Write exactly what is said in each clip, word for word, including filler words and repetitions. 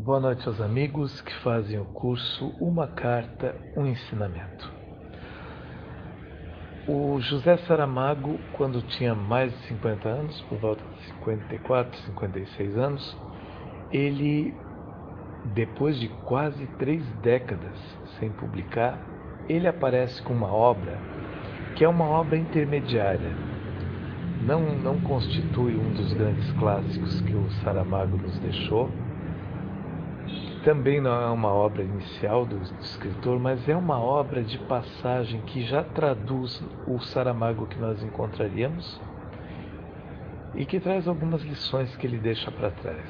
Boa noite aos amigos que fazem o curso Uma Carta, um Ensinamento. O José Saramago, quando tinha mais de cinquenta anos, por volta de cinquenta e quatro, cinquenta e seis anos, ele, depois de quase três décadas sem publicar, ele aparece com uma obra que é uma obra intermediária. Não, não constitui um dos grandes clássicos que o Saramago nos deixou. Também não é uma obra inicial do, do escritor, mas é uma obra de passagem que já traduz o Saramago que nós encontraríamos e que traz algumas lições que ele deixa para trás.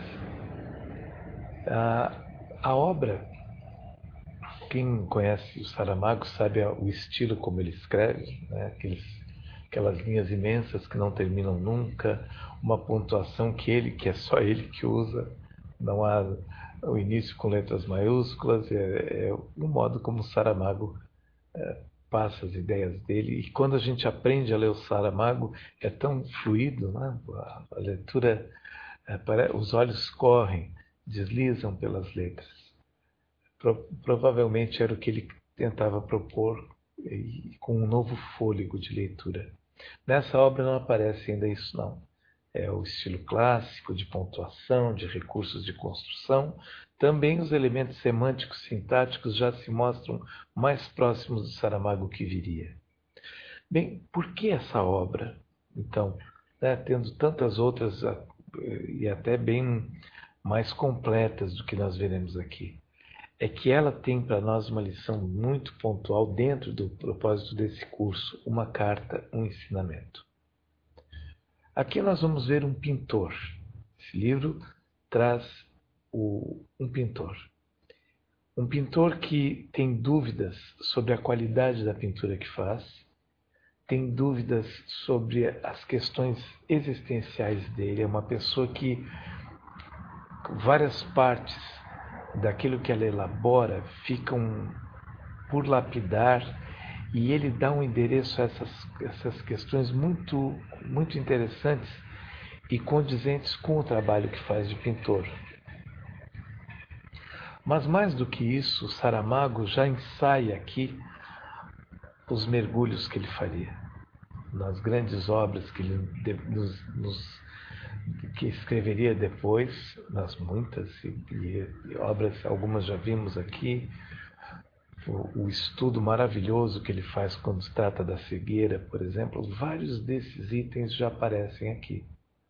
A, a obra, quem conhece o Saramago sabe o estilo como ele escreve, né? Aqueles, aquelas linhas imensas que não terminam nunca, uma pontuação que ele, que é só ele que usa, não há o início com letras maiúsculas, é, é o modo como o Saramago é, passa as ideias dele. E quando a gente aprende a ler o Saramago, é tão fluido, né? a, a leitura, é, para, os olhos correm, deslizam pelas letras. Pro, provavelmente era o que ele tentava propor e, com um novo fôlego de leitura. Nessa obra não aparece ainda isso, não. É o estilo clássico de pontuação, de recursos de construção. Também os elementos semânticos sintáticos já se mostram mais próximos do Saramago que viria. Bem, por que essa obra? Então, né, tendo tantas outras e até bem mais completas do que nós veremos aqui, é que ela tem para nós uma lição muito pontual dentro do propósito desse curso, uma carta, um ensinamento. Aqui nós vamos ver um pintor. Esse livro traz o, um pintor. Um pintor que tem dúvidas sobre a qualidade da pintura que faz, tem dúvidas sobre as questões existenciais dele. É uma pessoa que várias partes daquilo que ela elabora ficam por lapidar e ele dá um endereço a essas, essas questões muito, muito interessantes e condizentes com o trabalho que faz de pintor. Mas mais do que isso, Saramago já ensaia aqui os mergulhos que ele faria nas grandes obras que ele nos, nos, que escreveria depois, nas muitas e, e obras, algumas já vimos aqui, o, o estudo maravilhoso que ele faz quando se trata da cegueira, por exemplo. Vários desses itens já aparecem aqui.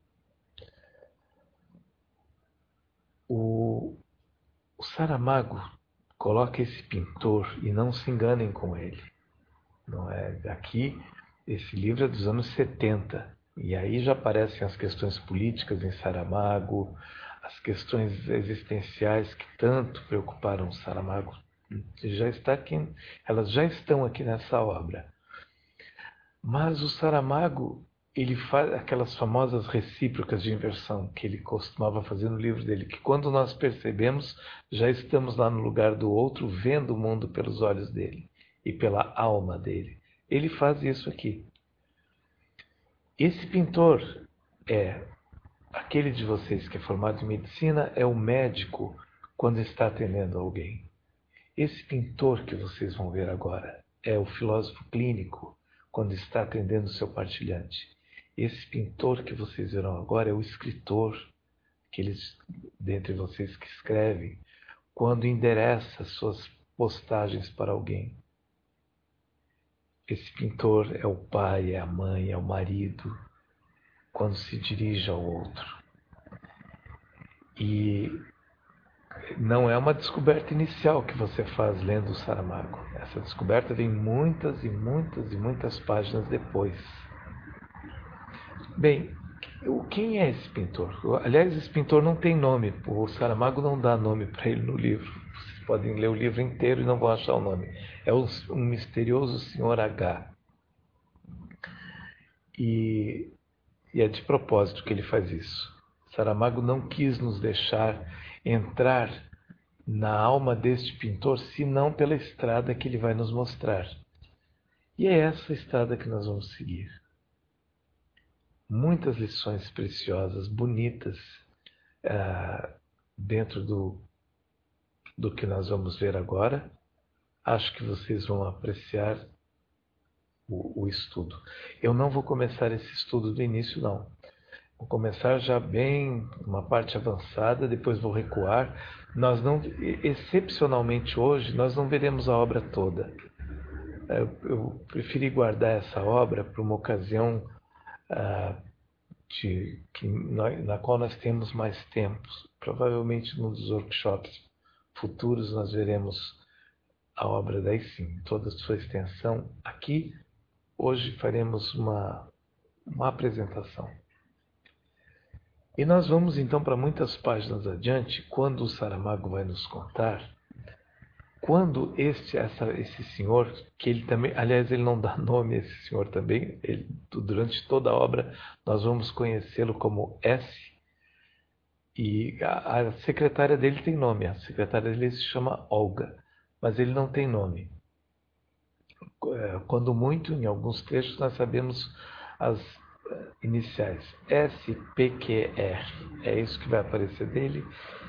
O, o Saramago coloca esse pintor, e não se enganem com ele. Não é? Aqui, esse livro é dos anos setenta, e aí já aparecem as questões políticas em Saramago, as questões existenciais que tanto preocuparam o Saramago. Já está aqui, elas já estão aqui nessa obra. Mas o Saramago, ele faz aquelas famosas recíprocas de inversão que ele costumava fazer no livro dele, que quando nós percebemos, já estamos lá no lugar do outro, vendo o mundo pelos olhos dele e pela alma dele. Ele faz isso aqui. Esse pintor é aquele de vocês que é formado em medicina, é o médico quando está atendendo alguém. Esse pintor que vocês vão ver agora é o filósofo clínico quando está atendendo o seu partilhante. Esse pintor que vocês verão agora é o escritor, aqueles dentre vocês que escrevem, quando endereça suas postagens para alguém. Esse pintor é o pai, é a mãe, é o marido, quando se dirige ao outro. E não é uma descoberta inicial que você faz lendo o Saramago. Essa descoberta vem muitas e muitas e muitas páginas depois. Bem, quem é esse pintor? Aliás, esse pintor não tem nome. O Saramago não dá nome para ele no livro. Vocês podem ler o livro inteiro e não vão achar o nome. É um misterioso senhor H. E, e é de propósito que ele faz isso. Saramago não quis nos deixar entrar na alma deste pintor, senão pela estrada que ele vai nos mostrar. E é essa estrada que nós vamos seguir. Muitas lições preciosas, bonitas, uh, dentro do, do que nós vamos ver agora, acho que vocês vão apreciar o, o estudo. Eu não vou começar esse estudo do início, não. Vou começar já bem, uma parte avançada, depois vou recuar. Nós não, excepcionalmente hoje, nós não veremos a obra toda. Eu, eu preferi guardar essa obra para uma ocasião ah, de, que nós, na qual nós temos mais tempo. Provavelmente num dos workshops futuros nós veremos a obra daí sim, toda a sua extensão. Aqui, hoje faremos uma, uma apresentação. E nós vamos então para muitas páginas adiante, quando o Saramago vai nos contar, quando este, essa, esse senhor, que ele também, aliás, ele não dá nome a esse senhor também, ele, durante toda a obra nós vamos conhecê-lo como S, e a, a secretária dele tem nome, a secretária dele se chama Olga, mas ele não tem nome. Quando muito, em alguns trechos, nós sabemos as iniciais, S P Q R, é isso que vai aparecer dele.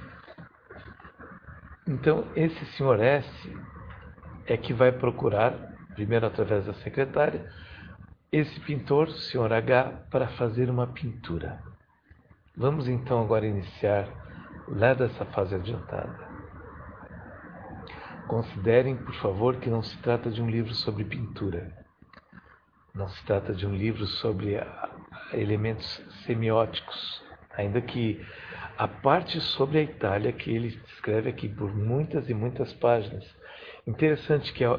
Então, esse senhor S é que vai procurar, primeiro através da secretária, esse pintor, o senhor H, para fazer uma pintura. Vamos então agora iniciar lá dessa fase adiantada. Considerem, por favor, que não se trata de um livro sobre pintura. Não se trata de um livro sobre elementos semióticos, ainda que a parte sobre a Itália que ele descreve aqui por muitas e muitas páginas. Interessante que uh,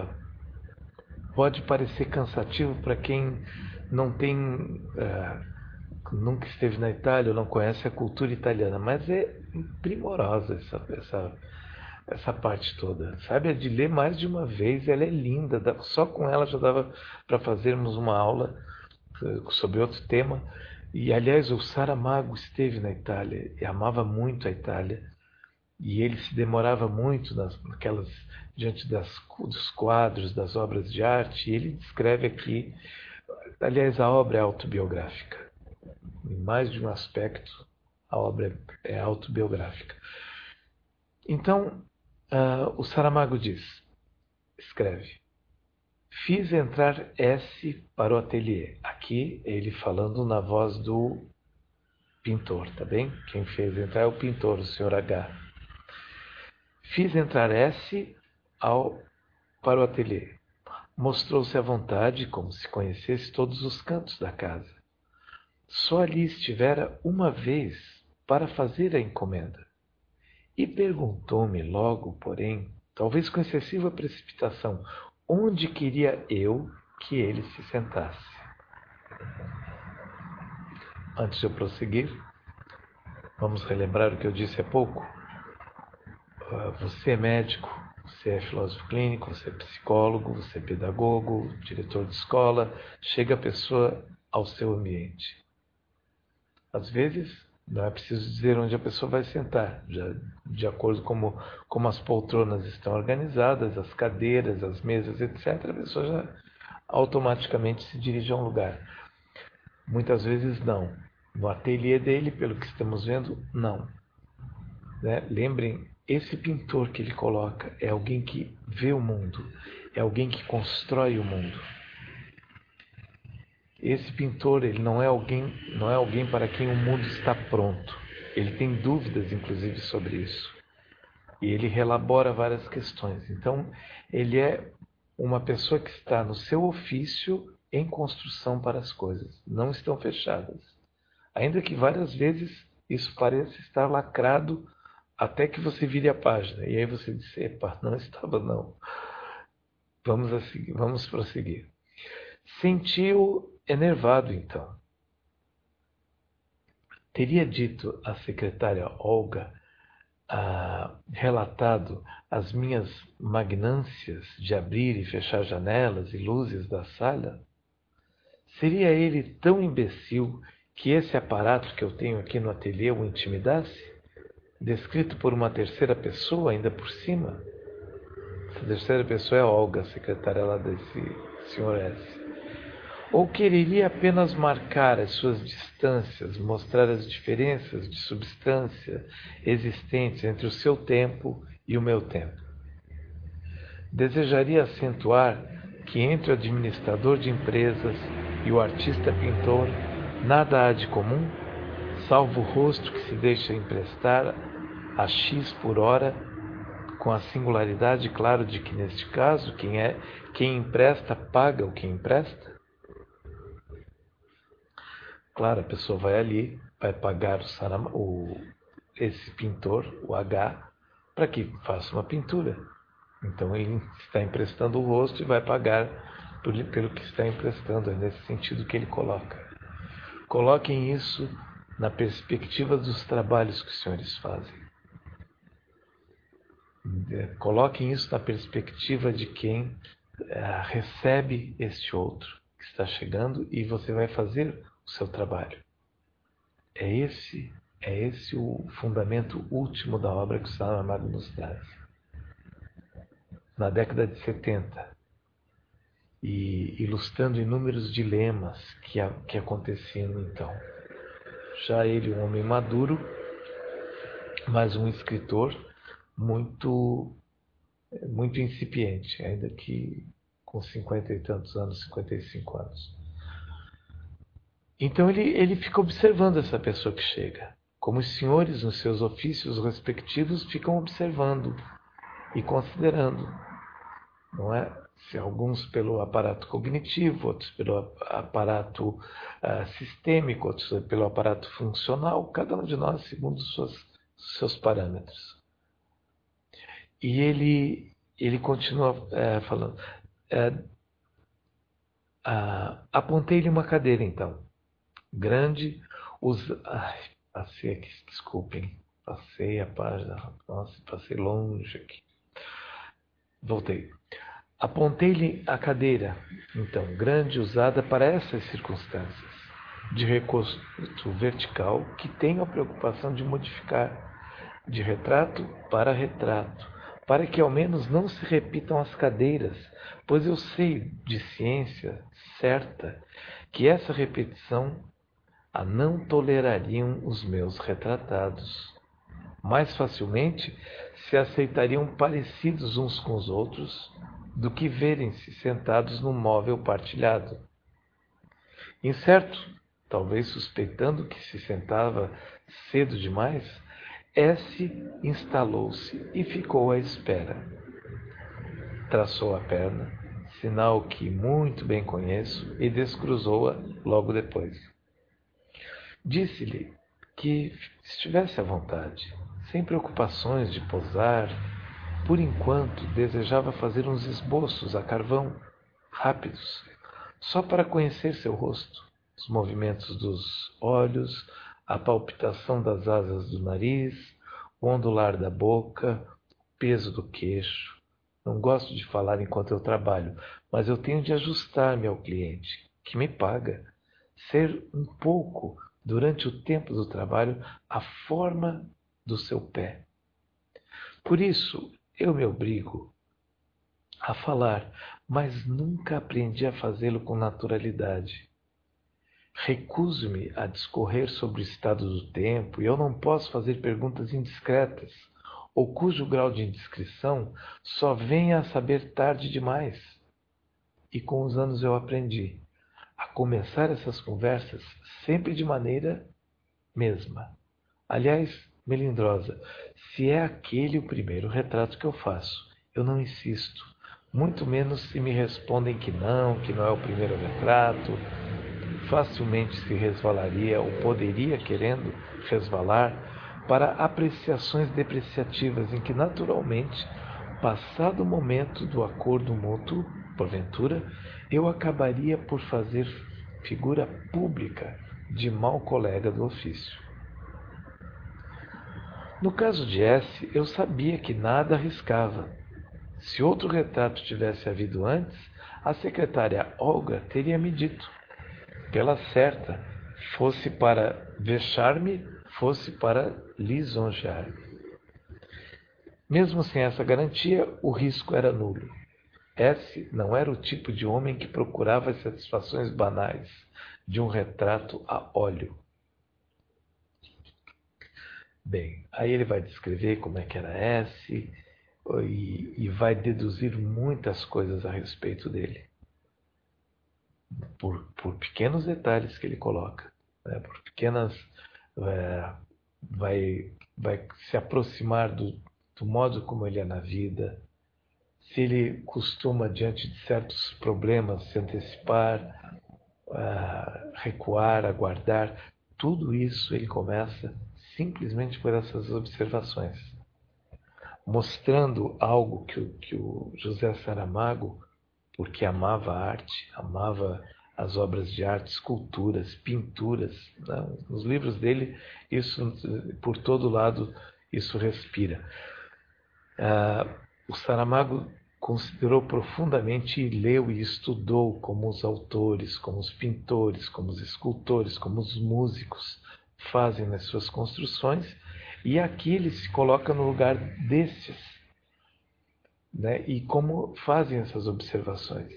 pode parecer cansativo para quem não tem, uh, nunca esteve na Itália ou não conhece a cultura italiana, mas é primorosa essa, essa, essa parte toda. Sabe, é de ler mais de uma vez, ela é linda, só com ela já dava para fazermos uma aula sobre outro tema. E aliás, o Saramago esteve na Itália e amava muito a Itália, e ele se demorava muito nas, naquelas, diante das, dos quadros, das obras de arte, e ele descreve aqui, aliás, a obra é autobiográfica, em mais de um aspecto a obra é autobiográfica. Então, uh, o Saramago diz, escreve: fiz entrar S para o ateliê. Aqui, ele falando na voz do pintor, tá bem? Quem fez entrar é o pintor, o senhor H. Fiz entrar S ao, para o ateliê. Mostrou-se à vontade, como se conhecesse todos os cantos da casa. Só ali estivera uma vez para fazer a encomenda. E perguntou-me logo, porém, talvez com excessiva precipitação, onde queria eu que ele se sentasse. Antes de eu prosseguir, vamos relembrar o que eu disse há pouco. Você é médico, você é filósofo clínico, você é psicólogo, você é pedagogo, diretor de escola, chega a pessoa ao seu ambiente. Às vezes, não é preciso dizer onde a pessoa vai sentar, já, de acordo com como, como as poltronas estão organizadas, as cadeiras, as mesas, etcétera, a pessoa já automaticamente se dirige a um lugar. Muitas vezes não. No ateliê dele, pelo que estamos vendo, não. Né? Lembrem, esse pintor que ele coloca é alguém que vê o mundo, é alguém que constrói o mundo. Esse pintor, ele não é alguém, não é alguém para quem o mundo está pronto. Ele tem dúvidas, inclusive, sobre isso. E ele relabora várias questões. Então, ele é uma pessoa que está no seu ofício em construção para as coisas. Não estão fechadas. Ainda que várias vezes isso pareça estar lacrado até que você vire a página. E aí você diz, epa, não estava não. Vamos, a seguir, vamos prosseguir. Sentiu enervado, então. Teria dito a secretária Olga, ah, relatado as minhas magnâncias de abrir e fechar janelas e luzes da sala? Seria ele tão imbecil que esse aparato que eu tenho aqui no ateliê o intimidasse? Descrito por uma terceira pessoa, ainda por cima? Essa terceira pessoa é a Olga, a secretária lá desse senhor S. Ou quereria apenas marcar as suas distâncias, mostrar as diferenças de substância existentes entre o seu tempo e o meu tempo? Desejaria acentuar que entre o administrador de empresas e o artista pintor nada há de comum, salvo o rosto que se deixa emprestar a X por hora, com a singularidade, claro, de que neste caso quem é quem empresta paga o que empresta? Claro, a pessoa vai ali, vai pagar o, Saram, o esse pintor, o H, para que faça uma pintura. Então ele está emprestando o rosto e vai pagar por, pelo que está emprestando. É nesse sentido que ele coloca. Coloquem isso na perspectiva dos trabalhos que os senhores fazem. Coloquem isso na perspectiva de quem uh, recebe este outro que está chegando e você vai fazer o seu trabalho. É esse, é esse o fundamento último da obra que o Saramago nos traz. Na década de setenta, e ilustrando inúmeros dilemas que, a, que aconteciam então. Já ele, um homem maduro, mas um escritor muito, muito incipiente, ainda que com cinquenta e tantos anos, cinquenta e cinco anos. Então ele, ele fica observando essa pessoa que chega, como os senhores nos seus ofícios respectivos ficam observando e considerando, não é? Se alguns pelo aparato cognitivo, outros pelo aparato uh, sistêmico, outros pelo aparato funcional, cada um de nós segundo os seus, seus parâmetros. E ele, ele continua uh, falando, uh, uh, apontei-lhe uma cadeira então, grande, usa... Ai, passei aqui, desculpem, passei a página, nossa, passei longe aqui. Voltei. Apontei-lhe a cadeira, então, grande, usada para essas circunstâncias, de recurso vertical, que tenho a preocupação de modificar de retrato para retrato, para que ao menos não se repitam as cadeiras, pois eu sei de ciência certa que essa repetição a não tolerariam os meus retratados. Mais facilmente se aceitariam parecidos uns com os outros, do que verem-se sentados num móvel partilhado. Incerto, talvez suspeitando que se sentava cedo demais, S instalou-se e ficou à espera. Traçou a perna, sinal que muito bem conheço, e descruzou-a logo depois. Disse-lhe que estivesse à vontade, sem preocupações de posar. Por enquanto, desejava fazer uns esboços a carvão, rápidos, só para conhecer seu rosto, os movimentos dos olhos, a palpitação das asas do nariz, o ondular da boca, o peso do queixo. Não gosto de falar enquanto eu trabalho, mas eu tenho de ajustar-me ao cliente, que me paga, ser um pouco, durante o tempo do trabalho, a forma do seu pé. Por isso, eu me obrigo a falar, mas nunca aprendi a fazê-lo com naturalidade. Recuso-me a discorrer sobre o estado do tempo e eu não posso fazer perguntas indiscretas, ou cujo grau de indiscrição só venha a saber tarde demais. E com os anos eu aprendi a começar essas conversas sempre de maneira mesma. Aliás, melindrosa, se é aquele o primeiro retrato que eu faço, eu não insisto, muito menos se me respondem que não, que não é o primeiro retrato. Facilmente se resvalaria ou poderia, querendo resvalar, para apreciações depreciativas em que, naturalmente, passado o momento do acordo mútuo, porventura, eu acabaria por fazer figura pública de mau colega do ofício. No caso de S, eu sabia que nada arriscava. Se outro retrato tivesse havido antes, a secretária Olga teria me dito, pela certa, fosse para vexar-me, fosse para lisonjear-me. Mesmo sem essa garantia, o risco era nulo. S não era o tipo de homem que procurava as satisfações banais de um retrato a óleo. Bem, aí ele vai descrever como é que era S e, e vai deduzir muitas coisas a respeito dele, por, por pequenos detalhes que ele coloca, né? Por pequenas... É, vai, vai se aproximar do, do modo como ele é na vida, se ele costuma, diante de certos problemas, se antecipar, uh, recuar, aguardar. Tudo isso ele começa simplesmente por essas observações, mostrando algo que o, que o José Saramago, porque amava a arte, amava as obras de arte, esculturas, pinturas, né? Nos livros dele, isso por todo lado, isso respira. Uh, o Saramago considerou profundamente e leu e estudou como os autores, como os pintores, como os escultores, como os músicos fazem nas suas construções, e aqui ele se coloca no lugar desses, né? E como fazem essas observações.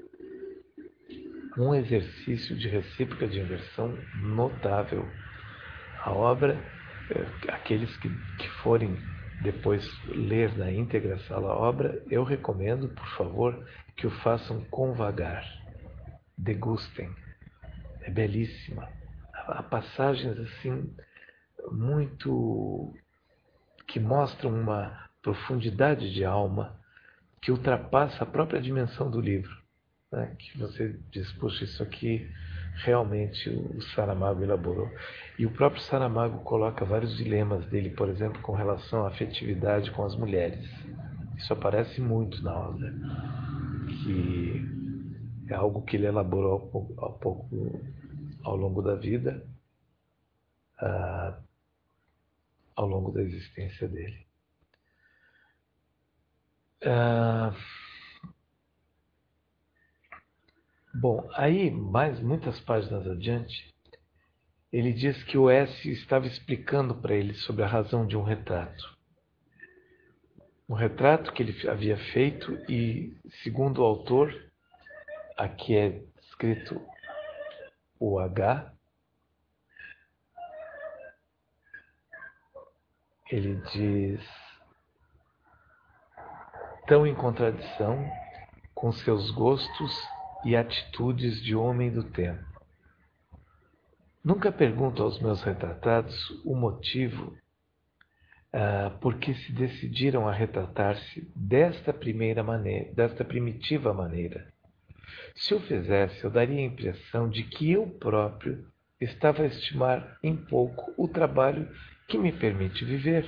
Um exercício de recíproca de inversão notável. A obra, aqueles que, que forem depois ler na íntegra essa obra, eu recomendo, por favor, que o façam com vagar. Degustem. É belíssima. Há passagens assim muito que mostram uma profundidade de alma que ultrapassa a própria dimensão do livro, né? Que você diz, puxa, isso aqui realmente o Saramago elaborou. E o próprio Saramago coloca vários dilemas dele, por exemplo, com relação à afetividade com as mulheres. Isso aparece muito na obra, que é algo que ele elaborou ao pouco, ao, pouco, ao longo da vida, uh, ao longo da existência dele. Uh, bom, aí, mais muitas páginas adiante, ele diz que o S estava explicando para ele sobre a razão de um retrato. Um retrato que ele havia feito e, segundo o autor, aqui é escrito o H, ele diz, tão em contradição com seus gostos e atitudes de homem do tempo. Nunca pergunto aos meus retratados o motivo uh, por que se decidiram a retratar-se desta primeira maneira, desta primitiva maneira. Se o fizesse, eu daria a impressão de que eu próprio estava a estimar em pouco o trabalho que me permite viver.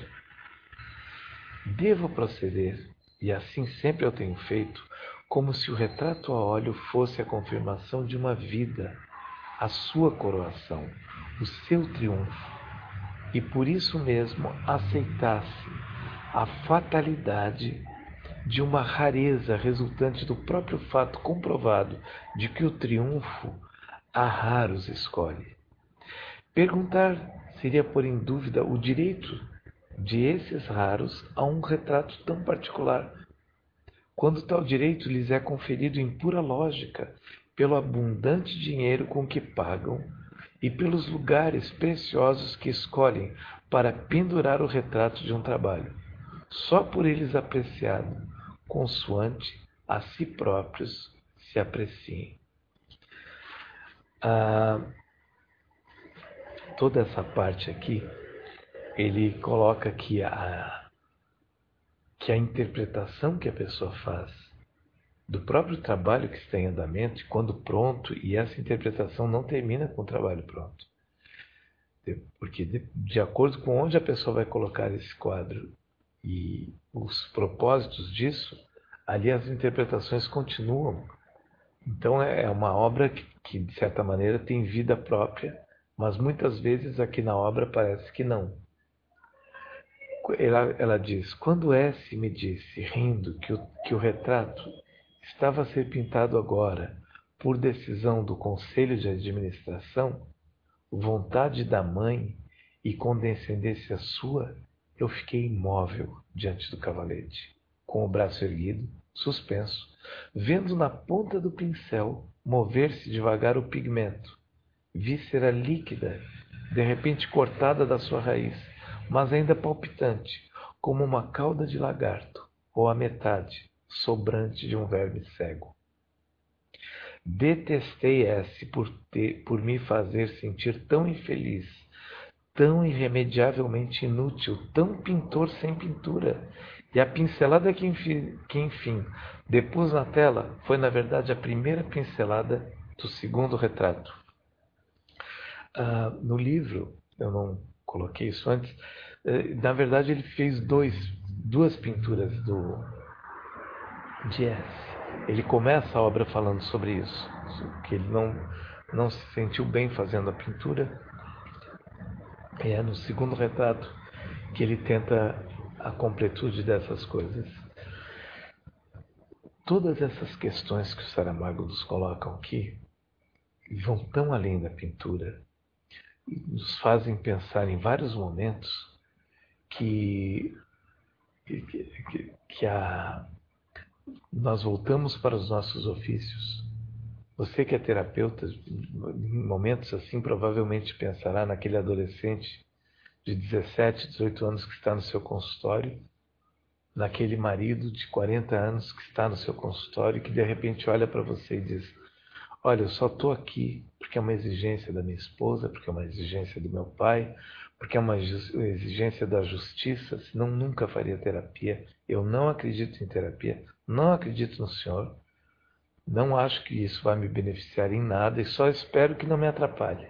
Devo proceder, e assim sempre eu tenho feito, como se o retrato a óleo fosse a confirmação de uma vida, a sua coroação, o seu triunfo, e por isso mesmo aceitasse a fatalidade de uma rareza resultante do próprio fato comprovado de que o triunfo a raros escolhe. Perguntar seria pôr em dúvida o direito de esses raros a um retrato tão particular, quando tal direito lhes é conferido em pura lógica, pelo abundante dinheiro com que pagam e pelos lugares preciosos que escolhem para pendurar o retrato de um trabalho, só por eles apreciado, consoante a si próprios se apreciem. Ah, toda essa parte aqui, ele coloca que a, que a interpretação que a pessoa faz do próprio trabalho que está em andamento, quando pronto, e essa interpretação não termina com o trabalho pronto. Porque de, de acordo com onde a pessoa vai colocar esse quadro e os propósitos disso, ali as interpretações continuam. Então é uma obra que, que, de certa maneira, tem vida própria, mas muitas vezes aqui na obra parece que não. Ela, ela diz, quando S me disse, rindo, que o, que o retrato estava a ser pintado agora, por decisão do Conselho de Administração, vontade da mãe e condescendência sua, eu fiquei imóvel diante do cavalete, com o braço erguido, suspenso, vendo na ponta do pincel mover-se devagar o pigmento. Víscera líquida, de repente cortada da sua raiz, mas ainda palpitante, como uma cauda de lagarto, ou a metade, sobrante de um verme cego. Detestei esse por, ter, por me fazer sentir tão infeliz, tão irremediavelmente inútil, tão pintor sem pintura. E a pincelada que enfim, que, enfim, depus na tela foi, na verdade, a primeira pincelada do segundo retrato. Ah, no livro, eu não coloquei isso antes, eh, na verdade ele fez dois, duas pinturas do de S. Ele começa a obra falando sobre isso, que ele não, não se sentiu bem fazendo a pintura. E é no segundo retrato que ele tenta a completude dessas coisas. Todas essas questões que o Saramago nos coloca aqui vão tão além da pintura e nos fazem pensar em vários momentos que, que, que a, nós voltamos para os nossos ofícios. Você que é terapeuta, em momentos assim, provavelmente pensará naquele adolescente de dezessete, dezoito anos que está no seu consultório, naquele marido de quarenta anos que está no seu consultório, que de repente olha para você e diz: olha, eu só estou aqui porque é uma exigência da minha esposa, porque é uma exigência do meu pai, porque é uma exigência da justiça, senão nunca faria terapia. Eu não acredito em terapia, não acredito no senhor, não acho que isso vai me beneficiar em nada e só espero que não me atrapalhe.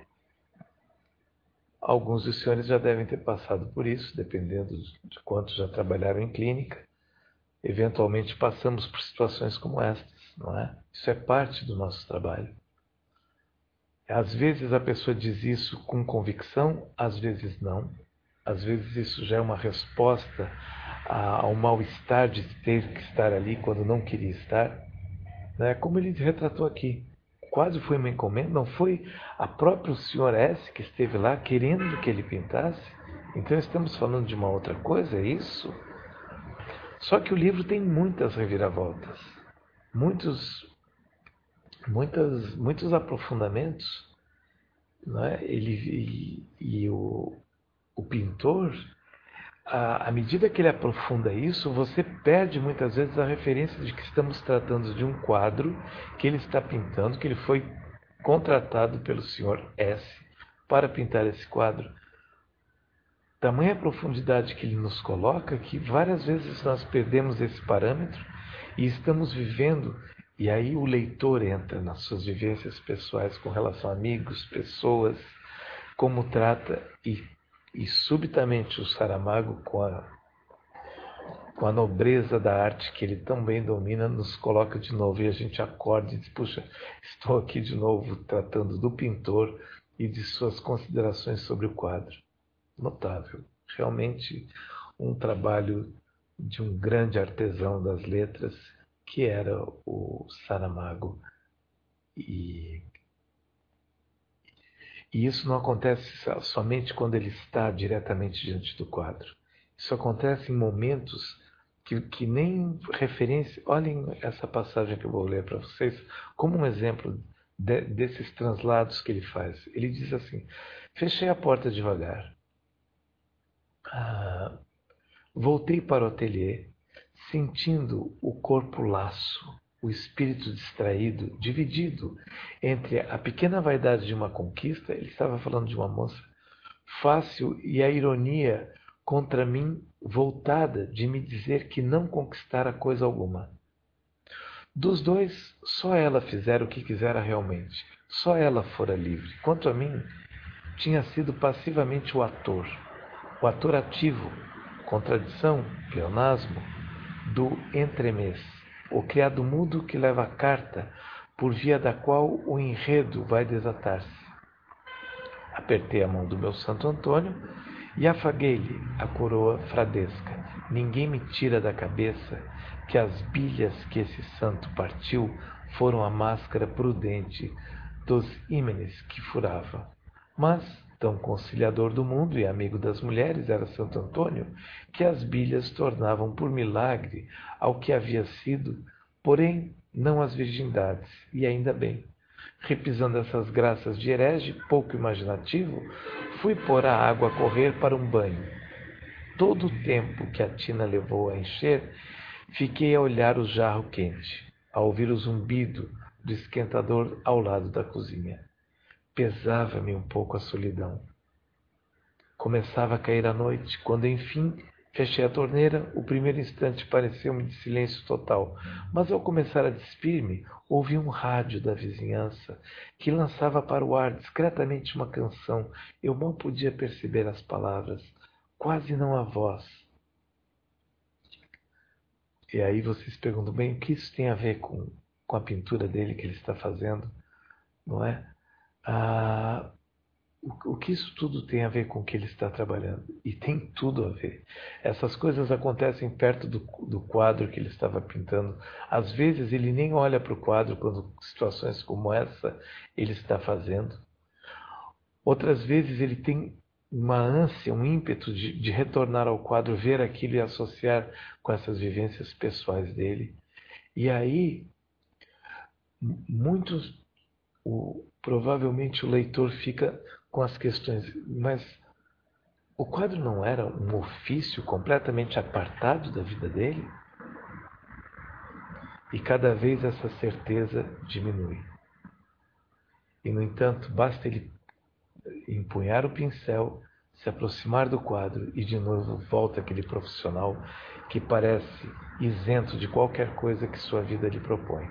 Alguns dos senhores já devem ter passado por isso, dependendo de quantos já trabalharam em clínica. Eventualmente passamos por situações como estas, não é? Isso é parte do nosso trabalho. Às vezes a pessoa diz isso com convicção, às vezes não. Às vezes isso já é uma resposta ao mal-estar de ter que estar ali quando não queria estar. Né? Como ele retratou aqui. Quase foi uma encomenda, não foi a próprio senhor S que esteve lá querendo que ele pintasse? Então estamos falando de uma outra coisa, é isso? Só que o livro tem muitas reviravoltas, muitos, muitas, muitos aprofundamentos, né? Ele, e, e o, o pintor, à, à medida que ele aprofunda isso, você perde muitas vezes a referência de que estamos tratando de um quadro que ele está pintando, que ele foi contratado pelo senhor S para pintar esse quadro. Tamanha profundidade que ele nos coloca que várias vezes nós perdemos esse parâmetro e estamos vivendo, e aí o leitor entra nas suas vivências pessoais com relação a amigos, pessoas, como trata, e, e subitamente o Saramago, com a, com a nobreza da arte que ele tão bem domina, nos coloca de novo e a gente acorda e diz: puxa, estou aqui de novo tratando do pintor e de suas considerações sobre o quadro. Notável, realmente um trabalho de um grande artesão das letras, que era o Saramago. E, e isso não acontece somente quando ele está diretamente diante do quadro. Isso acontece em momentos que, que nem referência... Olhem essa passagem que eu vou ler para vocês como um exemplo de, desses translados que ele faz. Ele diz assim: fechei a porta devagar. Ah, voltei para o ateliê, sentindo o corpo laço, o espírito distraído, dividido entre a pequena vaidade de uma conquista, ele estava falando de uma moça, fácil, e a ironia contra mim voltada de me dizer que não conquistara coisa alguma. Dos dois, só ela fizera o que quisera realmente, só ela fora livre. Quanto a mim, tinha sido passivamente o ator, o ator ativo, contradição, pleonasmo, do entremês, o criado mudo que leva a carta por via da qual o enredo vai desatar-se. Apertei a mão do meu Santo Antônio e afaguei-lhe a coroa fradesca. Ninguém me tira da cabeça que as bilhas que esse santo partiu foram a máscara prudente dos ímenes que furava. Mas tão conciliador do mundo e amigo das mulheres era Santo Antônio, que as bilhas tornavam por milagre ao que havia sido porém não as virgindades, e ainda bem. Repisando essas graças de herege pouco imaginativo, fui pôr a água a correr para um banho. Todo o tempo que a tina levou a encher, fiquei a olhar o jarro quente, a ouvir o zumbido do esquentador ao lado da cozinha. Pesava-me um pouco a solidão. Começava a cair a noite, quando enfim fechei a torneira. O primeiro instante pareceu-me de silêncio total, mas ao começar a despir-me, ouvi um rádio da vizinhança que lançava para o ar discretamente uma canção. Eu mal podia perceber as palavras, quase não a voz. E aí vocês perguntam, bem, o que isso tem a ver com, com a pintura dele que ele está fazendo? Não é? Ah, o, o que isso tudo tem a ver com o que ele está trabalhando? E tem tudo a ver. Essas coisas acontecem perto do, do quadro que ele estava pintando. Às vezes ele nem olha para o quadro quando situações como essa ele está fazendo. Outras vezes ele tem uma ânsia, um ímpeto de, de retornar ao quadro, ver aquilo e associar com essas vivências pessoais dele. E aí, muitos, o, provavelmente o leitor fica com as questões, mas o quadro não era um ofício completamente apartado da vida dele? E cada vez essa certeza diminui. E, no entanto, basta ele empunhar o pincel, se aproximar do quadro e de novo volta aquele profissional que parece isento de qualquer coisa que sua vida lhe propõe.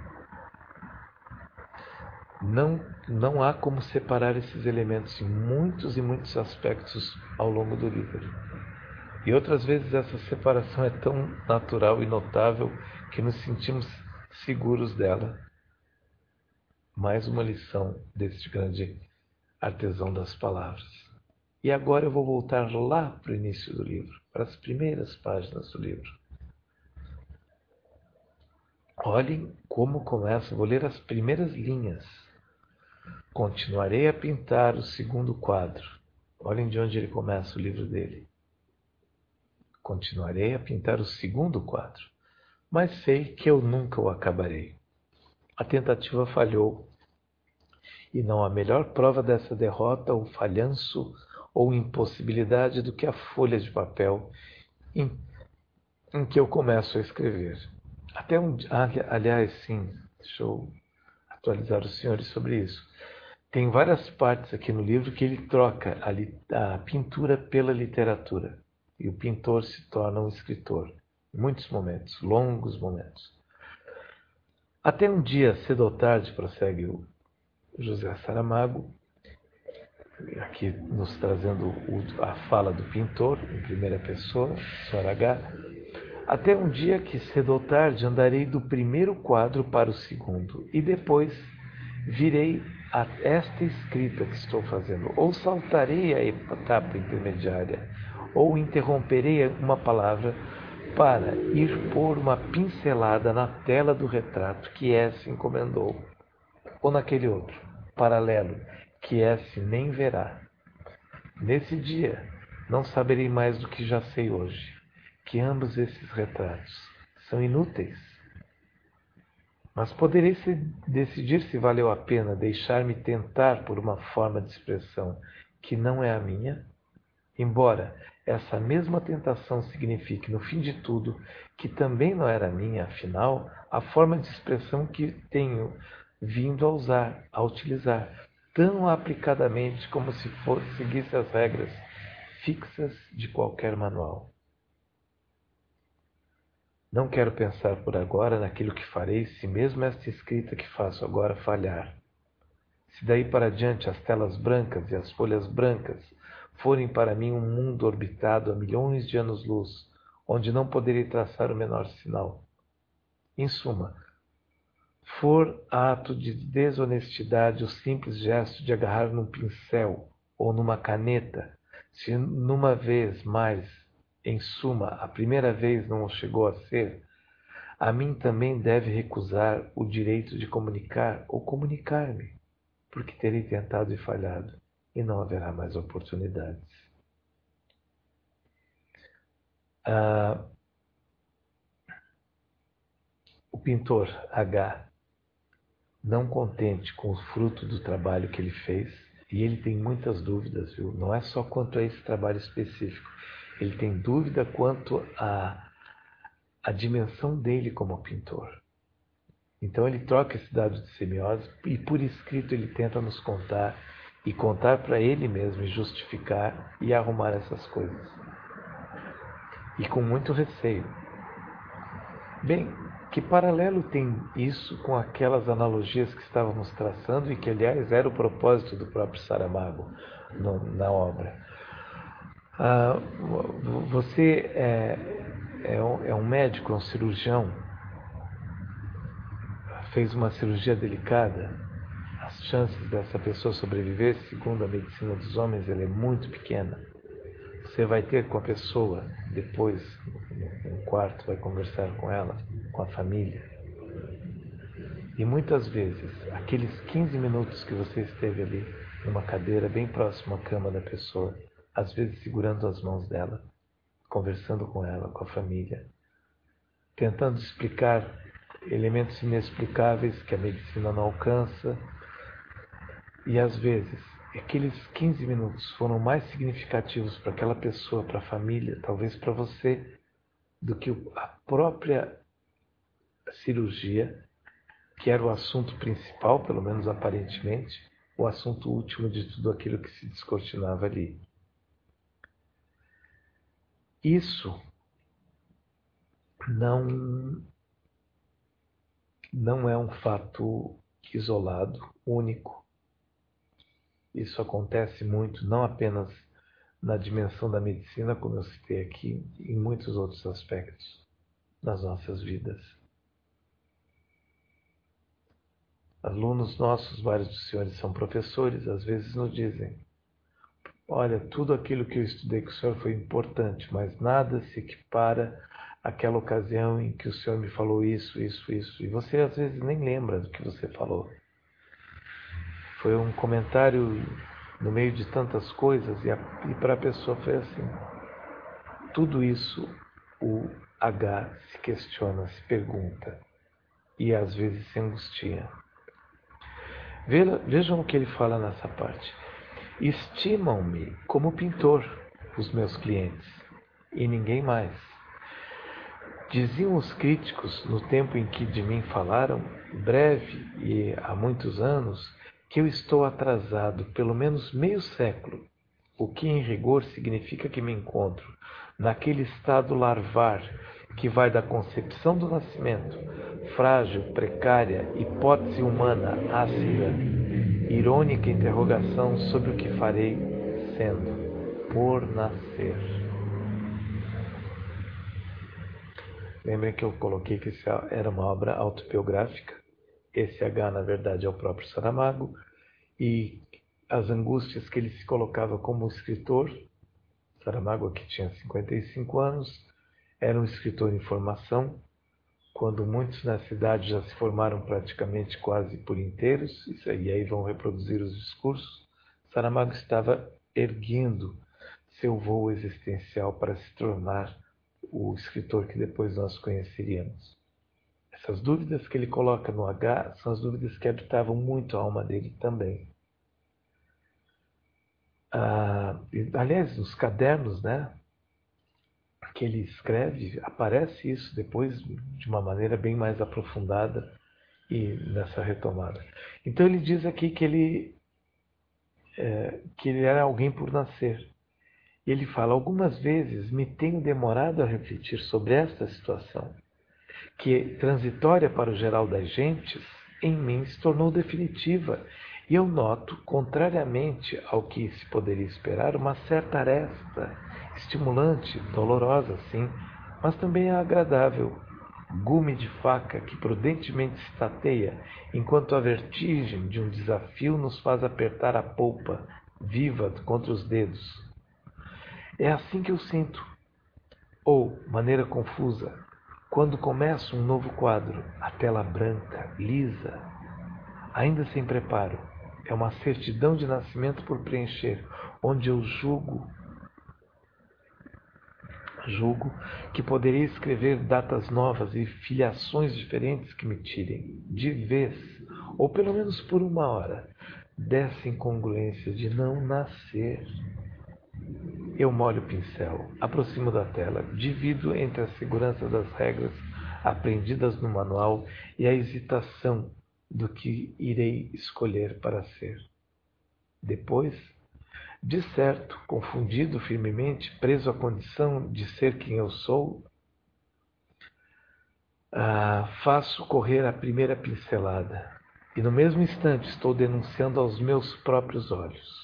Não, não há como separar esses elementos em muitos e muitos aspectos ao longo do livro. E outras vezes essa separação é tão natural e notável que nos sentimos seguros dela. Mais uma lição deste grande artesão das palavras. E agora eu vou voltar lá para o início do livro, para as primeiras páginas do livro. Olhem como começa, vou ler as primeiras linhas. Continuarei a pintar o segundo quadro. Olhem de onde ele começa o livro dele. Continuarei a pintar o segundo quadro, mas sei que eu nunca o acabarei. A tentativa falhou, e não há melhor prova dessa derrota ou falhanço ou impossibilidade do que a folha de papel em, em que eu começo a escrever. Até um, aliás, sim, deixa eu atualizar os senhores sobre isso. Tem várias partes aqui no livro que ele troca a, a pintura pela literatura. E o pintor se torna um escritor. Em muitos momentos, longos momentos. Até um dia, cedo ou tarde, prossegue o José Saramago, aqui nos trazendo o, a fala do pintor, em primeira pessoa, senhor H. Até um dia que, cedo ou tarde, andarei do primeiro quadro para o segundo. E depois virei a esta escrita que estou fazendo. Ou saltarei a etapa intermediária, ou interromperei uma palavra para ir pôr uma pincelada na tela do retrato que S encomendou, ou naquele outro, paralelo, que S nem verá. Nesse dia, não saberei mais do que já sei hoje, que ambos esses retratos são inúteis. Mas poderei se decidir se valeu a pena deixar-me tentar por uma forma de expressão que não é a minha, embora essa mesma tentação signifique, no fim de tudo, que também não era minha, afinal, a forma de expressão que tenho vindo a usar, a utilizar, tão aplicadamente como se fosse, seguisse as regras fixas de qualquer manual. Não quero pensar por agora naquilo que farei se mesmo esta escrita que faço agora falhar. Se daí para diante as telas brancas e as folhas brancas forem para mim um mundo orbitado a milhões de anos-luz, onde não poderei traçar o menor sinal. Em suma, for ato de desonestidade o simples gesto de agarrar num pincel ou numa caneta, se numa vez mais, em suma, a primeira vez não o chegou a ser, a mim também deve recusar o direito de comunicar ou comunicar-me, porque terei tentado e falhado, e não haverá mais oportunidades. Ah, o pintor H, não contente com o fruto do trabalho que ele fez, e ele tem muitas dúvidas, viu? Não é só quanto a esse trabalho específico. Ele tem dúvida quanto a, a dimensão dele como pintor. Então ele troca esse dado de semiose e por escrito ele tenta nos contar e contar para ele mesmo e justificar e arrumar essas coisas. E com muito receio. Bem, que paralelo tem isso com aquelas analogias que estávamos traçando e que, aliás, era o propósito do próprio Saramago no, na obra? Ah, você é, é, um, é um médico, é um cirurgião, fez uma cirurgia delicada, as chances dessa pessoa sobreviver, segundo a medicina dos homens, ela é muito pequena. Você vai ter com a pessoa, depois, no quarto, vai conversar com ela, com a família. E muitas vezes, aqueles quinze minutos que você esteve ali, numa cadeira bem próxima à cama da pessoa, às vezes segurando as mãos dela, conversando com ela, com a família, tentando explicar elementos inexplicáveis que a medicina não alcança. E às vezes, aqueles quinze minutos foram mais significativos para aquela pessoa, para a família, talvez para você, do que a própria cirurgia, que era o assunto principal, pelo menos aparentemente, o assunto último de tudo aquilo que se descortinava ali. Isso não, não é um fato isolado, único. Isso acontece muito, não apenas na dimensão da medicina, como eu citei aqui, em muitos outros aspectos das nossas vidas. Alunos nossos, vários dos senhores são professores, às vezes nos dizem: olha, tudo aquilo que eu estudei com o senhor foi importante, mas nada se equipara àquela ocasião em que o senhor me falou isso, isso, isso. E você às vezes nem lembra do que você falou. Foi um comentário no meio de tantas coisas, e, e para a pessoa foi assim. Tudo isso o H se questiona, se pergunta, e às vezes se angustia. Vejam o que ele fala nessa parte. Estimam-me como pintor os meus clientes, e ninguém mais. Diziam os críticos, no tempo em que de mim falaram, breve e há muitos anos, que eu estou atrasado pelo menos meio século, o que em rigor significa que me encontro naquele estado larvar que vai da concepção do nascimento, frágil, precária, hipótese humana, ácida, irônica interrogação sobre o que farei sendo, por nascer. Lembrem que eu coloquei que isso era uma obra autobiográfica. Esse H, na verdade, é o próprio Saramago. E as angústias que ele se colocava como escritor, Saramago, que tinha cinquenta e cinco anos, era um escritor em formação, quando muitos na cidade já se formaram praticamente quase por inteiros, e aí vão reproduzir os discursos, Saramago estava erguendo seu voo existencial para se tornar o escritor que depois nós conheceríamos. Essas dúvidas que ele coloca no H são as dúvidas que habitavam muito a alma dele também. Ah, aliás, nos cadernos, né, que ele escreve, aparece isso depois de uma maneira bem mais aprofundada e nessa retomada. Então ele diz aqui que ele, é, que ele era alguém por nascer. E ele fala: algumas vezes me tenho demorado a refletir sobre esta situação, que, transitória para o geral das gentes, em mim se tornou definitiva, e eu noto, contrariamente ao que se poderia esperar, uma certa aresta, estimulante, dolorosa, sim, mas também agradável, gume de faca que prudentemente se tateia, enquanto a vertigem de um desafio nos faz apertar a polpa, viva, contra os dedos. É assim que eu sinto, ou, maneira confusa, quando começo um novo quadro, a tela branca, lisa, ainda sem preparo, é uma certidão de nascimento por preencher, onde eu julgo Julgo que poderia escrever datas novas e filiações diferentes que me tirem, de vez, ou pelo menos por uma hora, dessa incongruência de não nascer. Eu molho o pincel, aproximo da tela, divido entre a segurança das regras aprendidas no manual e a hesitação do que irei escolher para ser. Depois, de certo, confundido firmemente, preso à condição de ser quem eu sou, ah, faço correr a primeira pincelada. E no mesmo instante estou denunciando aos meus próprios olhos.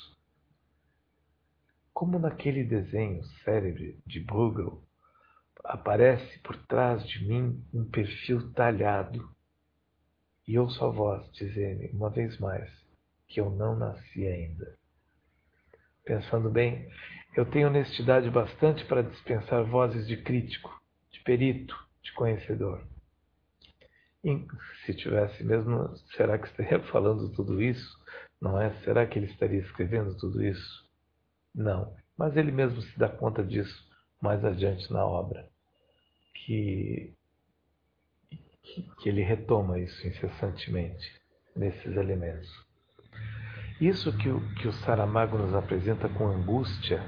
Como naquele desenho célebre de Bruegel, aparece por trás de mim um perfil talhado. E ouço a voz dizer-me, uma vez mais, que eu não nasci ainda. Pensando bem, eu tenho honestidade bastante para dispensar vozes de crítico, de perito, de conhecedor. E, se tivesse mesmo, será que estaria falando tudo isso? Não é? Será que ele estaria escrevendo tudo isso? Não, mas ele mesmo se dá conta disso mais adiante na obra, que, que ele retoma isso incessantemente nesses elementos. Isso que o, que o Saramago nos apresenta com angústia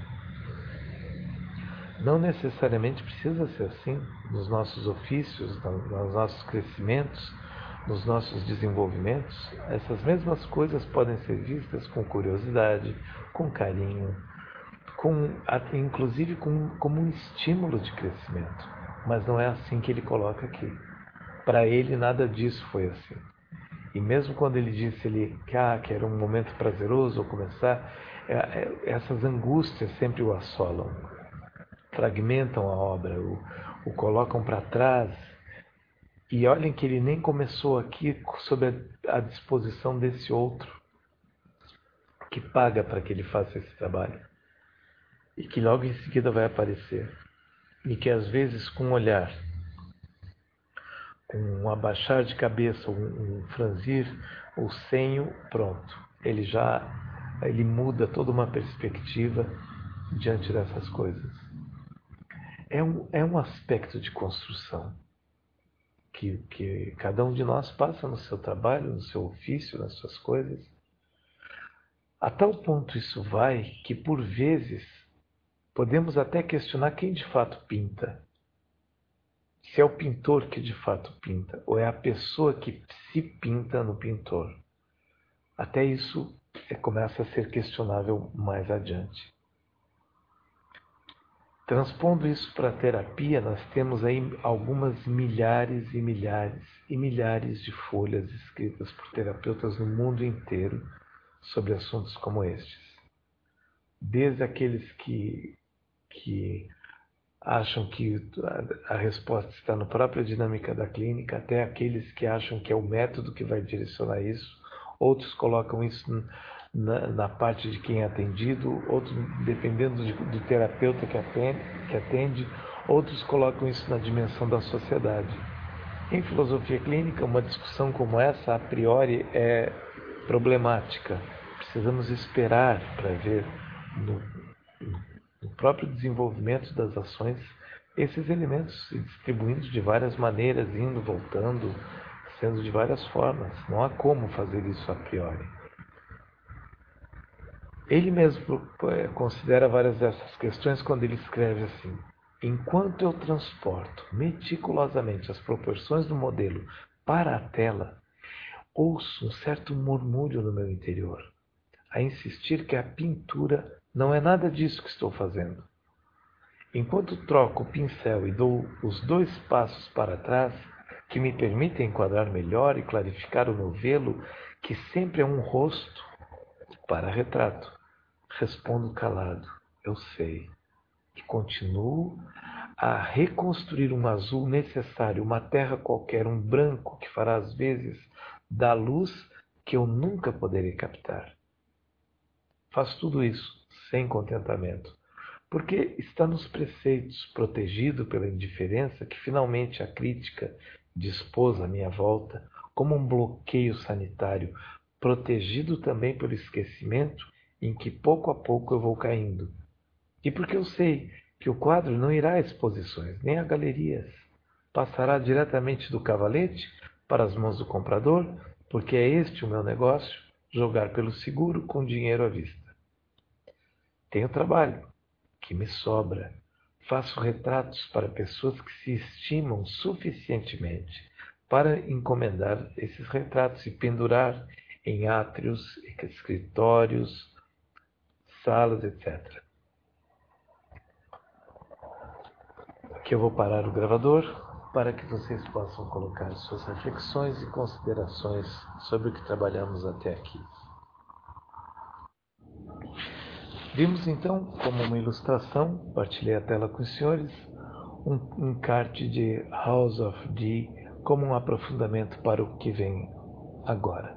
não necessariamente precisa ser assim nos nossos ofícios, nos nossos crescimentos, nos nossos desenvolvimentos. Essas mesmas coisas podem ser vistas com curiosidade, com carinho, com, inclusive com, como um estímulo de crescimento. Mas não é assim que ele coloca aqui. Para ele nada disso foi assim. E mesmo quando ele disse ele, que, ah, que era um momento prazeroso ao começar, é, é, essas angústias sempre o assolam, fragmentam a obra, o, o colocam para trás. E olhem que ele nem começou aqui sob a, a disposição desse outro que paga para que ele faça esse trabalho. E que logo em seguida vai aparecer. E que às vezes com um olhar, com um abaixar de cabeça, um, um franzir o senho, pronto. Ele já ele muda toda uma perspectiva diante dessas coisas. É um, é um aspecto de construção que, que cada um de nós passa no seu trabalho, no seu ofício, nas suas coisas. A tal ponto isso vai que, por vezes, podemos até questionar quem de fato pinta. Se é o pintor que de fato pinta, ou é a pessoa que se pinta no pintor. Até isso é, começa a ser questionável mais adiante. Transpondo isso para a terapia, nós temos aí algumas milhares e milhares e milhares de folhas escritas por terapeutas no mundo inteiro sobre assuntos como estes. Desde aqueles que, que acham que a resposta está na própria dinâmica da clínica, até aqueles que acham que é o método que vai direcionar isso. Outros colocam isso na, na parte de quem é atendido, outros dependendo de, do terapeuta que atende, que atende, outros colocam isso na dimensão da sociedade. Em filosofia clínica, uma discussão como essa, a priori, é problemática. Precisamos esperar para ver no, no próprio desenvolvimento das ações esses elementos se distribuindo de várias maneiras, indo, voltando, sendo de várias formas. Não há como fazer isso a priori. Ele mesmo considera várias dessas questões quando ele escreve assim: enquanto eu transporto meticulosamente as proporções do modelo para a tela, ouço um certo murmúrio no meu interior, a insistir que a pintura não é nada disso que estou fazendo. Enquanto troco o pincel e dou os dois passos para trás, que me permitem enquadrar melhor e clarificar o novelo, que sempre é um rosto para retrato, respondo calado, eu sei, e continuo a reconstruir um azul necessário, uma terra qualquer, um branco que fará às vezes da luz que eu nunca poderei captar. Faço tudo isso sem contentamento, porque está nos preceitos, protegido pela indiferença que finalmente a crítica dispôs à minha volta, como um bloqueio sanitário, protegido também pelo esquecimento em que pouco a pouco eu vou caindo. E porque eu sei que o quadro não irá a exposições, nem a galerias. Passará diretamente do cavalete para as mãos do comprador, porque é este o meu negócio, jogar pelo seguro com dinheiro à vista. Tenho trabalho, que me sobra. Faço retratos para pessoas que se estimam suficientemente para encomendar esses retratos e pendurar em átrios, escritórios, salas, etcétera. Aqui eu vou parar o gravador para que vocês possam colocar suas reflexões e considerações sobre o que trabalhamos até aqui. Vimos então, como uma ilustração, partilhei a tela com os senhores, um encarte de House of D como um aprofundamento para o que vem agora.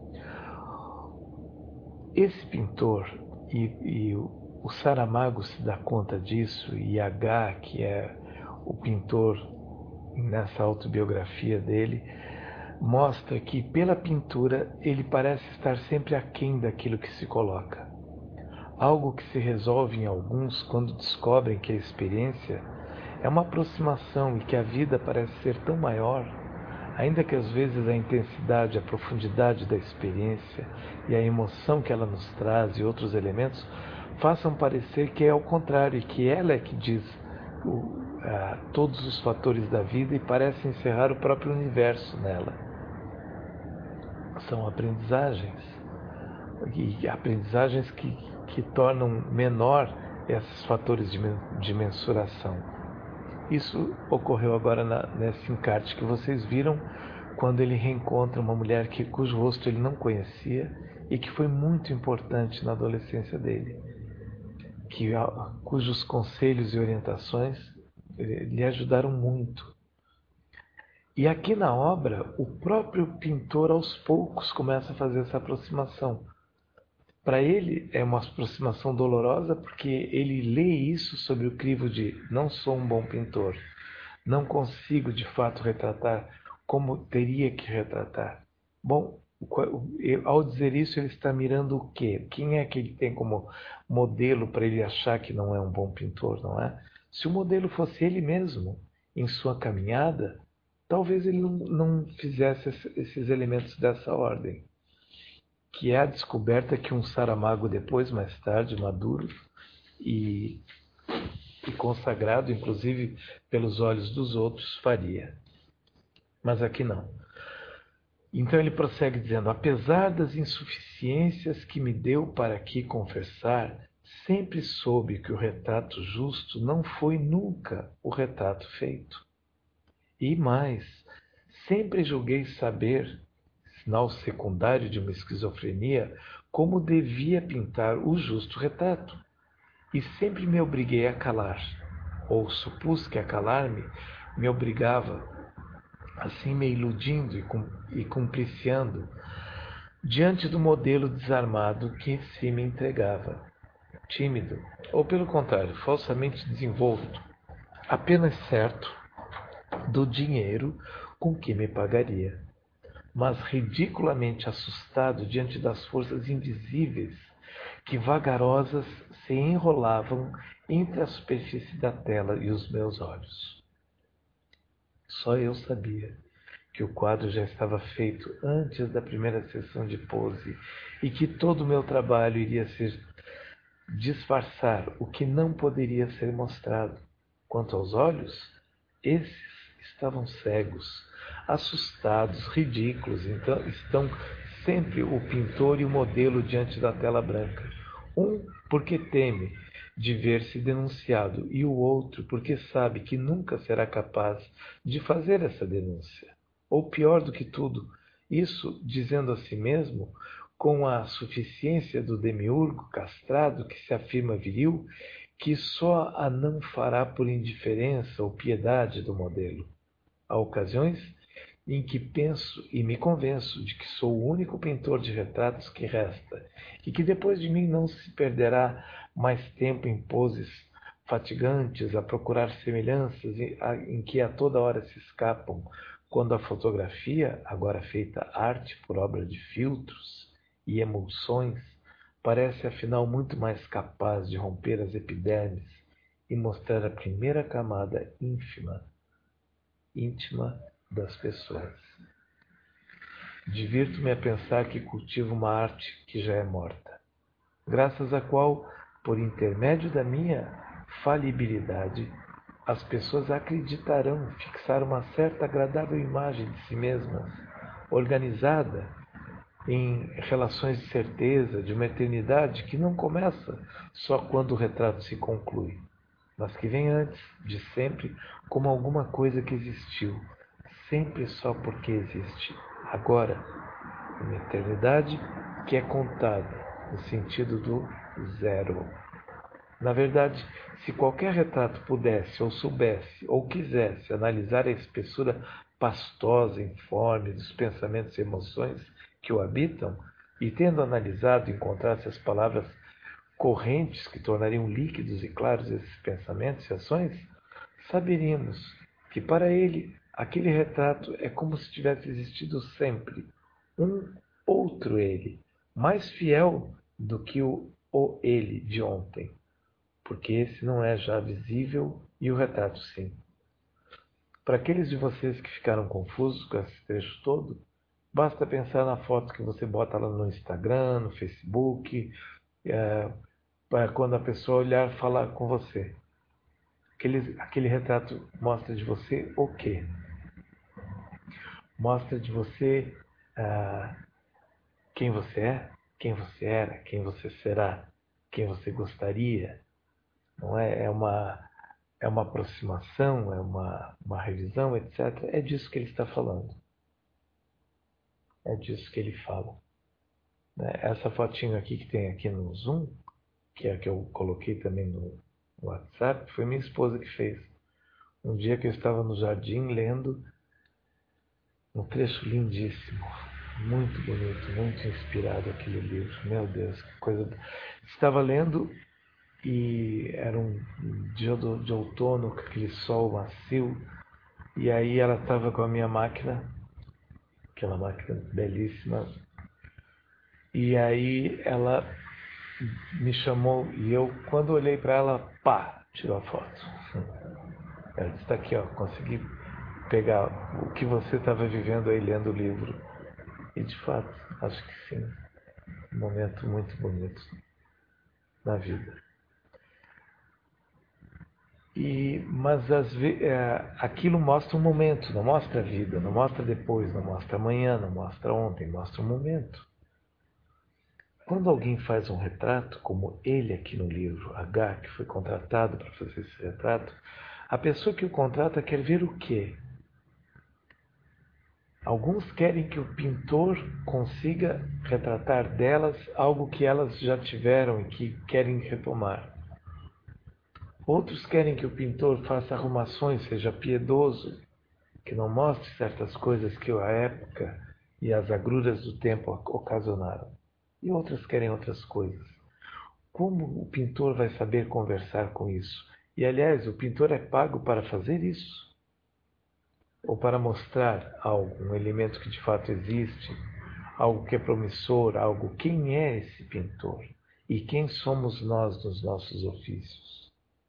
Esse pintor, e, e o Saramago se dá conta disso, e H, que é o pintor nessa autobiografia dele, mostra que pela pintura ele parece estar sempre aquém daquilo que se coloca. Algo que se resolve em alguns quando descobrem que a experiência é uma aproximação e que a vida parece ser tão maior, ainda que às vezes a intensidade, a profundidade da experiência e a emoção que ela nos traz e outros elementos façam parecer que é ao contrário, e que ela é que diz o, uh, todos os fatores da vida e parece encerrar o próprio universo nela. São aprendizagens, e aprendizagens que, que tornam menor esses fatores de, de mensuração. Isso ocorreu agora na, nesse encarte que vocês viram, quando ele reencontra uma mulher que, cujo rosto ele não conhecia e que foi muito importante na adolescência dele, que, cujos conselhos e orientações lhe ajudaram muito. E aqui na obra, o próprio pintor aos poucos começa a fazer essa aproximação. Para ele é uma aproximação dolorosa, porque ele lê isso sob o crivo de não sou um bom pintor, não consigo de fato retratar como teria que retratar. Bom, ao dizer isso ele está mirando o quê? Quem é que ele tem como modelo para ele achar que não é um bom pintor, não é? Se o modelo fosse ele mesmo, em sua caminhada, talvez ele não, não fizesse esses elementos dessa ordem, que é a descoberta que um Saramago depois, mais tarde, maduro e, e consagrado, inclusive pelos olhos dos outros, faria. Mas aqui não. Então ele prossegue dizendo: apesar das insuficiências que me deu para aqui confessar, sempre soube que o retrato justo não foi nunca o retrato feito. E mais, sempre julguei saber, sinal secundário de uma esquizofrenia, como devia pintar o justo retrato. E sempre me obriguei a calar, ou supus que a calar-me me obrigava, assim me iludindo e cumpliciando, diante do modelo desarmado que se me entregava, tímido, ou pelo contrário, falsamente desenvolto, apenas certo do dinheiro com que me pagaria, mas ridiculamente assustado diante das forças invisíveis que vagarosas se enrolavam entre a superfície da tela e os meus olhos. Só eu sabia que o quadro já estava feito antes da primeira sessão de pose e que todo o meu trabalho iria ser disfarçar o que não poderia ser mostrado. Quanto aos olhos, esses estavam cegos, assustados, ridículos. Então estão sempre o pintor e o modelo diante da tela branca. Um porque teme de ver-se denunciado, e o outro porque sabe que nunca será capaz de fazer essa denúncia. Ou pior do que tudo, isso dizendo a si mesmo, com a suficiência do demiurgo castrado que se afirma viril, que só a não fará por indiferença ou piedade do modelo. Há ocasiões em que penso e me convenço de que sou o único pintor de retratos que resta, e que depois de mim não se perderá mais tempo em poses fatigantes a procurar semelhanças em que a toda hora se escapam, quando a fotografia, agora feita arte por obra de filtros e emulsões, parece afinal muito mais capaz de romper as epidermes e mostrar a primeira camada ínfima, íntima das pessoas. Divirto-me a pensar que cultivo uma arte que já é morta, graças à qual, por intermédio da minha falibilidade, as pessoas acreditarão fixar uma certa agradável imagem de si mesmas, organizada em relações de certeza, de uma eternidade que não começa só quando o retrato se conclui, mas que vem antes, de sempre, como alguma coisa que existiu, sempre só porque existe, agora, uma eternidade que é contada no sentido do zero. Na verdade, se qualquer retrato pudesse, ou soubesse, ou quisesse analisar a espessura pastosa, informe dos pensamentos e emoções que o habitam, e tendo analisado encontrasse as palavras correntes que tornariam líquidos e claros esses pensamentos e ações, saberíamos que para ele aquele retrato é como se tivesse existido sempre um outro ele, mais fiel do que o, o ele de ontem, porque esse não é já visível e o retrato sim. Para aqueles de vocês que ficaram confusos com esse trecho todo, basta pensar na foto que você bota lá no Instagram, no Facebook, é, para quando a pessoa olhar falar com você. Aquele, aquele retrato mostra de você o quê? Mostra de você ah, quem você é, quem você era, quem você será, quem você gostaria. Não é? É uma, é uma aproximação, é uma, uma revisão, etcétera. É disso que ele está falando. É disso que ele fala. Né? Essa fotinho aqui que tem aqui no Zoom, que é a que eu coloquei também no WhatsApp, foi minha esposa que fez. Um dia que eu estava no jardim lendo um trecho lindíssimo, muito bonito, muito inspirado aquele livro. Meu Deus, que coisa. Estava lendo e era um dia de outono com aquele sol macio. E aí ela estava com a minha máquina, aquela máquina belíssima. E aí ela me chamou e eu, quando olhei para ela, pá, tirou a foto. Ela disse, está aqui, ó, consegui pegar o que você estava vivendo aí lendo o livro. E de fato, acho que sim, um momento muito bonito na vida. E, mas as, é, aquilo mostra um momento, não mostra a vida, não mostra depois, não mostra amanhã, não mostra ontem, mostra um momento. Quando alguém faz um retrato, como ele aqui no livro, H, que foi contratado para fazer esse retrato, a pessoa que o contrata quer ver o quê? Alguns querem que o pintor consiga retratar delas algo que elas já tiveram e que querem retomar. Outros querem que o pintor faça arrumações, seja piedoso, que não mostre certas coisas que a época e as agruras do tempo ocasionaram. E outros querem outras coisas. Como o pintor vai saber conversar com isso? E, aliás, o pintor é pago para fazer isso? Ou para mostrar algo, um elemento que de fato existe, algo que é promissor, algo. Quem é esse pintor? E quem somos nós nos nossos ofícios?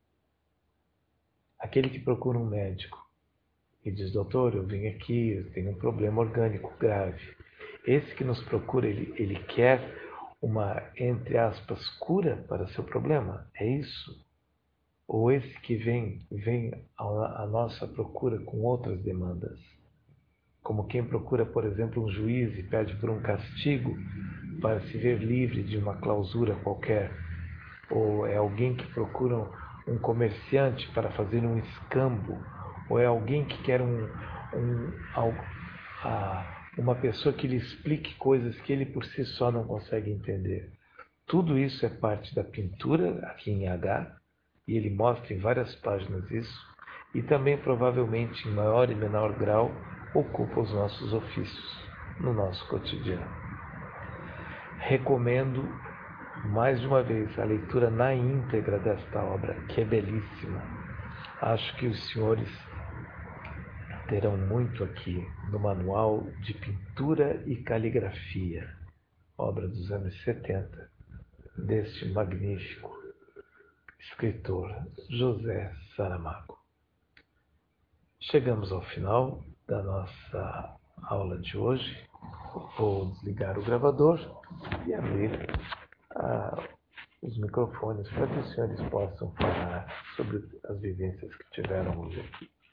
Aquele que procura um médico e diz, doutor, eu vim aqui, eu tenho um problema orgânico grave. Esse que nos procura, ele, ele quer uma, entre aspas, cura para seu problema? É isso? Ou esse que vem, vem à nossa procura com outras demandas? Como quem procura, por exemplo, um juiz e pede por um castigo para se ver livre de uma clausura qualquer. Ou é alguém que procura um comerciante para fazer um escambo. Ou é alguém que quer um, um, uma pessoa que lhe explique coisas que ele por si só não consegue entender. Tudo isso é parte da pintura, aqui em H, e ele mostra em várias páginas isso, e também provavelmente em maior e menor grau ocupa os nossos ofícios no nosso cotidiano. Recomendo mais de uma vez a leitura na íntegra desta obra, que é belíssima. Acho que os senhores terão muito aqui no Manual de Pintura e Caligrafia, obra dos anos setenta, deste magnífico escritor José Saramago. Chegamos ao final da nossa aula de hoje. Vou desligar o gravador e abrir ah, os microfones para que os senhores possam falar sobre as vivências que tiveram hoje aqui.